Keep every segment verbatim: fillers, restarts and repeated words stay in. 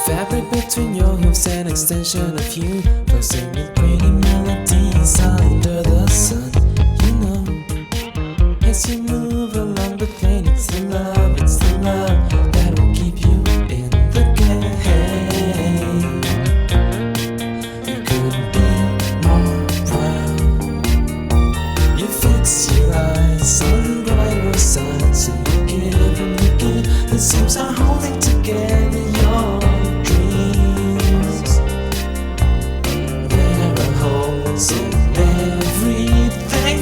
Fabric between your hooves, an extension of you, closing with pretty melodies under the sun. You know, as you move along the plane, it's the love, it's the love that will keep you in the game. You couldn't be more proud. You fix your eyes on the brighter side, so you give and you give. The seams are holding together your dreams. There are holes in everything.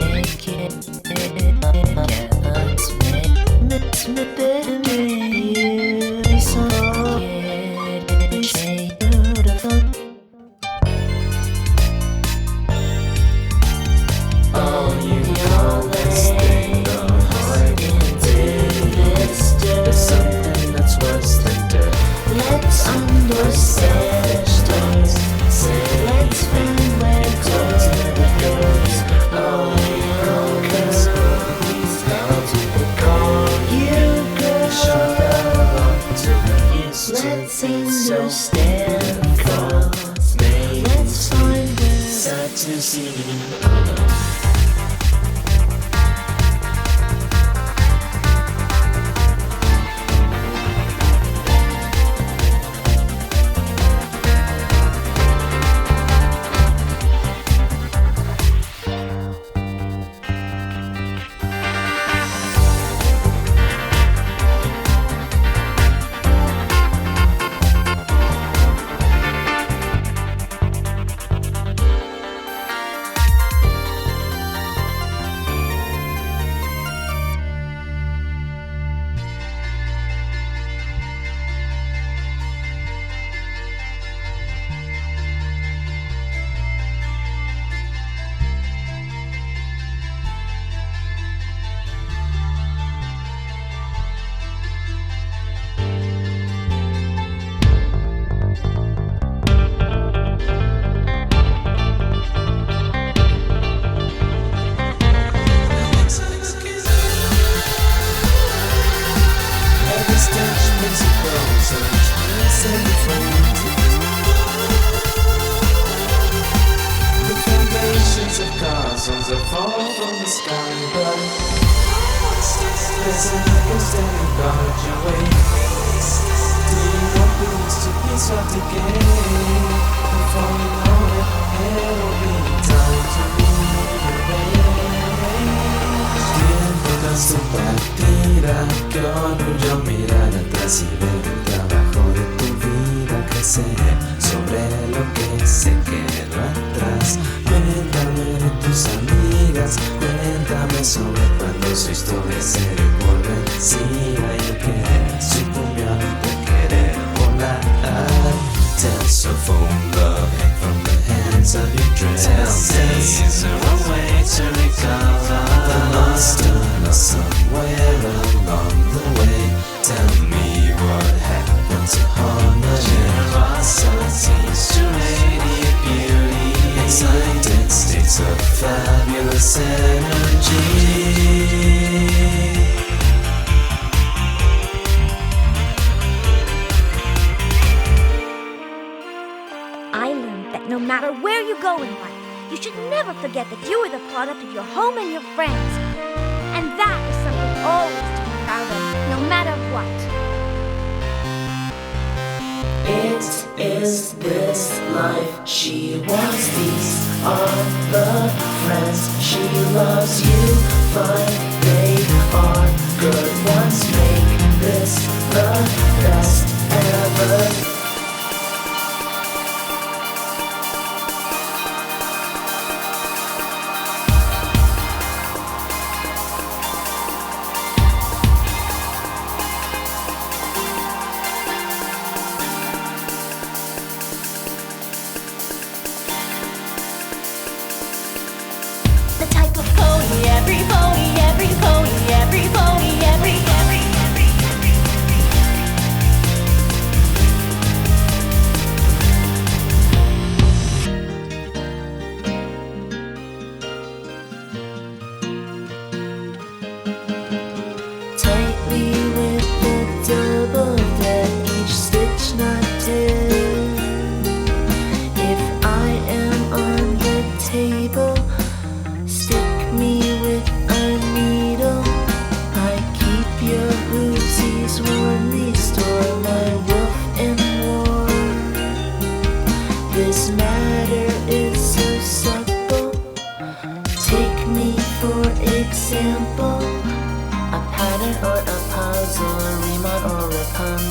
Oh, you call this thing the heart disease. There's something that's worse than death. Let's understand. Say, let's find where it goes. Oh, you know, 'cause he's down to the core. You girl, let's understand. 'Cause let's find where sad to see. The foundations of castles that fall from the sky, but there's an echo standing guard your way. Do you want things to be swept again? Before you know it, it'll be time to rearrange. Tiempo tan su partida, con orgullo mirar atrás y ver el trabajo de tu vida crecer sobre lo que se quedó atrás. Cuéntame de tus amigas, cuéntame sobre cuando su historia se dio vencida y el querer sucumbió ante querer volar. Tales of old love hang from the hands of your dress. Tell me, is there a way to recover the lost and lost somewhere along the way? Tell me what happened to harmony, generosity, to radiant beauty, excited states of fabulous energy. I learned that no matter where you go in life, you should never forget that you are the product of your home and your friends. And that is something always to be proud of, no matter what. it is this life she wants. These are the friends she loves. You find they are good ones. Make this the best ever. The type of pony every pony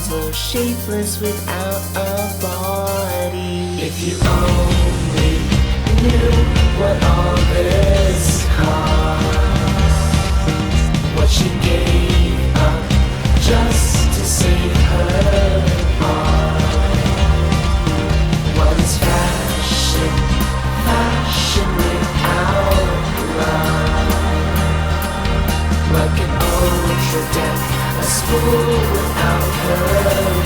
so shapeless without a body. If you only knew what all this cost, what she gave up just to save her heart. What is fashion? Fashion without love. Like an ultra deck, a spool without her